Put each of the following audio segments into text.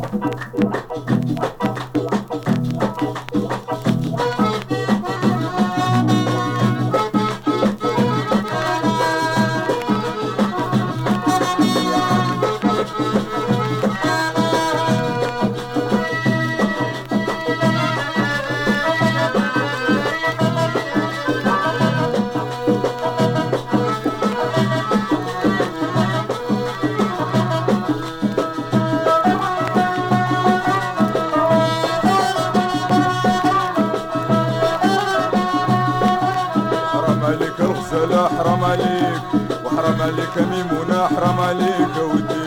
حرام عليك وحرام عليك ميمونة، حرام عليك ودي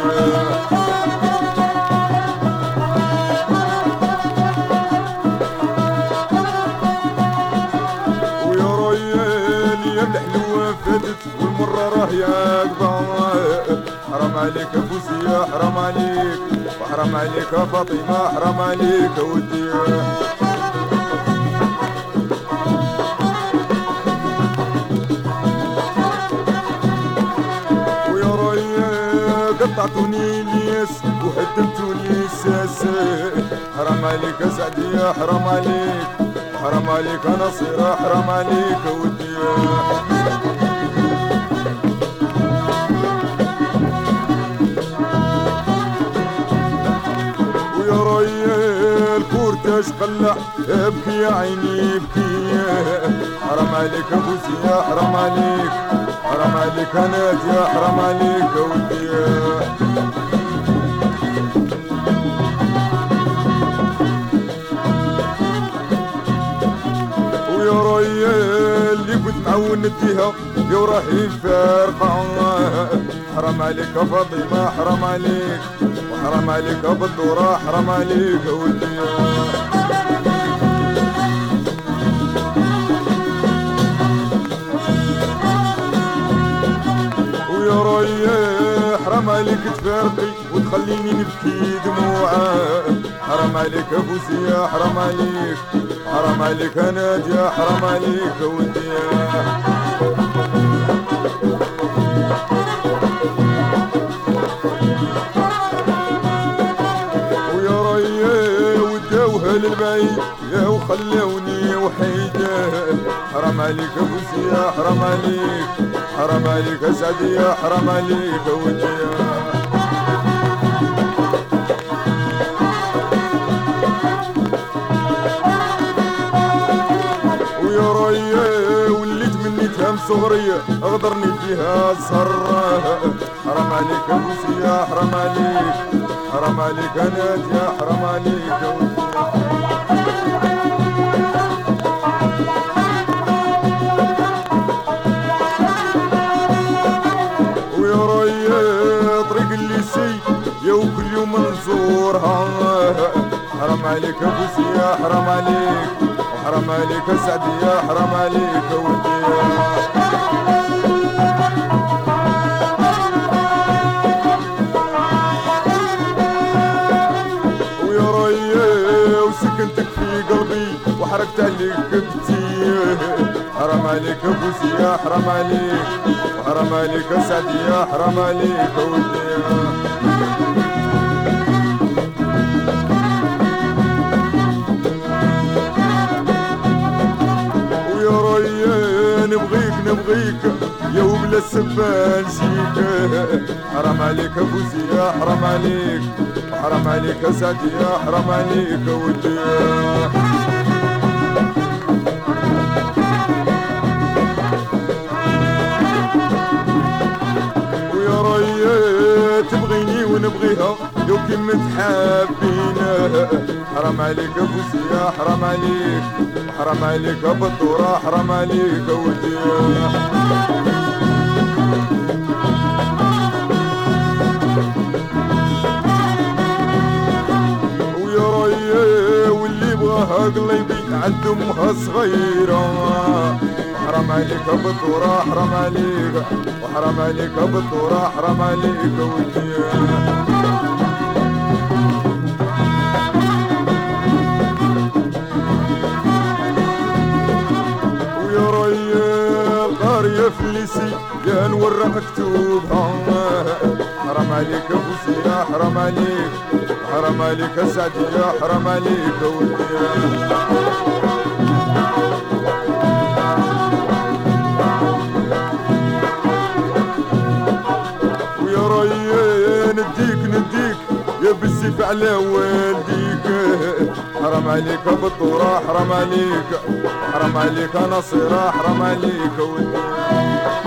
ويا ريال يا الحلوة فاتت والمرة راهي قضاء. حرام عليك فوزية حرام عليك وحرام عليك فاطمة، حرام عليك ودي قطعتوني الياس وهدمتوني الساسة. حرام عليك يا سعدية حرام عليك حرام عليك يا نصيرة، حرام عليك ودي ويا ريال كورتاج قلع ابكي يا عيني ابكي. حرام عليك يا فوزية حرام عليك حرام عليك يا نادية، حرام عليك يا ودي ويا ريال اللي كنت معون نديها يا راهي فارقة. حرام عليك يا فاطمة حرام عليك وحرام عليك يا بدورة، حرام عليك يا ودي ويا ريال حرام عليك تفارقي وتخليني نبكي دموعة. حرام عليك يا فوزية حرام عليك حرام عليك يا نادية، حرام عليك يا ودي ويا ريال وداوها للبعيد يا وخلوني وحيدة. حرام عليك يا فوزية حرام عليك حرام عليك يا سعدية، حرام عليك يا ودي ويا ريال وليت مني تهم صغرية اغدرني فيها الزهرة. حرام عليك يا فوزية حرام عليك حرام عليك يا نادية، حرام عليك يا ودي يا وكل يوم نزورها. حرام عليك يا فوزية حرام عليك وحرام عليك يا سعدية، حرام عليك يا ودي ويا ريال وسكنتك في قلبي وحركت عليك بكتي. حرام عليك يا فوزية حرام عليك وحرام عليك يا سعدية، حرام عليك يا ودي نبغيك يا وبلا السبان جيك. حرام عليك يا فوزية حرام عليك حرام عليك يا سعدية، حرام عليك يا ودي ويا ريال تبغيني ونبغيها يو كي متحابينا. حرام عليك يا فوزية حرام عليك حرام عليك يا بدورة، حرام عليك يا ودي ويا ريال واللي بغاها قلبي عند امها صغيرة. حرام عليك يا بدورة حرام عليك وحرام عليك يا بدورة، حرام عليك يا ودي يا فليسي يا نورة مكتوبها. حرام عليك يا فوزية حرام عليك حرام عليك يا سعدية حرام عليك ودي ويا ريان نديك يا بالسيف على والديك حرام عليك بالدورة حرام عليك حرام عليك نصيرة حرام عليك ودي